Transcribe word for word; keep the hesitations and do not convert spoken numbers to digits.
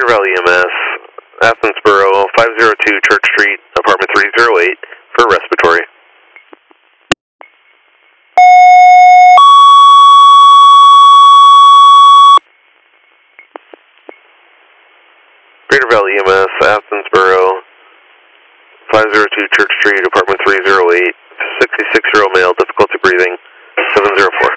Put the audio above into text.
Greater Valley E M S, Athens Borough, five oh two Church Street, apartment three oh eight, for respiratory. Greater Valley E M S, Athens Borough, five oh two Church Street, apartment three oh eight, sixty-six year old male, difficulty breathing, seven oh four.